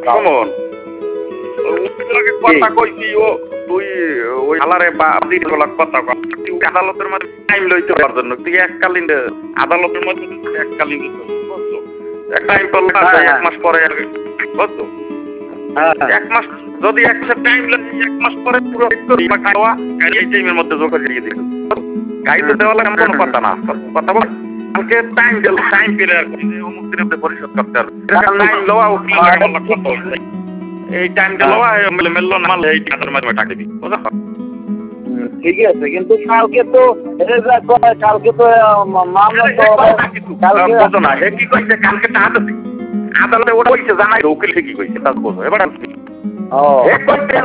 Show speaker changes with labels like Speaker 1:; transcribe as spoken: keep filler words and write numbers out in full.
Speaker 1: সুমন কথা কইছি ও তুই ওই হালারে বাদি বলা কথা কর তুই আদালতের মধ্যে টাইম লইতে পারার জন্য তুই এককালীন আদালতের মধ্যে এককালীন বুঝছো এক টাইম তো এক মাস পরে বুঝছো এক মাস যদি এক টাইম লাগে এক মাস পরে পুরো খাওয়া এই টাইমের মধ্যে জোগাড় দিয়ে দিল গাড়ি তো দেওয়া লাগে কোনো কথা না কথা বল কালকে টাইম দিল টাইম পেলে আর কি অমুক দিনের মধ্যে পরিশোধ করতে হবে টাইম লওয়া এই টাইমটা লওয়া মেলে মেললো না মারলে এই টাকার মাধ্যমে টাকা দিবি বুঝা
Speaker 2: ঠিক আছে কিন্তু কালকে তো কালকে তো মামলা তো
Speaker 1: বুঝো না হে কি কইছে কালকে টাকা দিবি আদালতে ওটা কইছে জানাই উকিল ঠিকই কইছে তা বুঝো এবার ও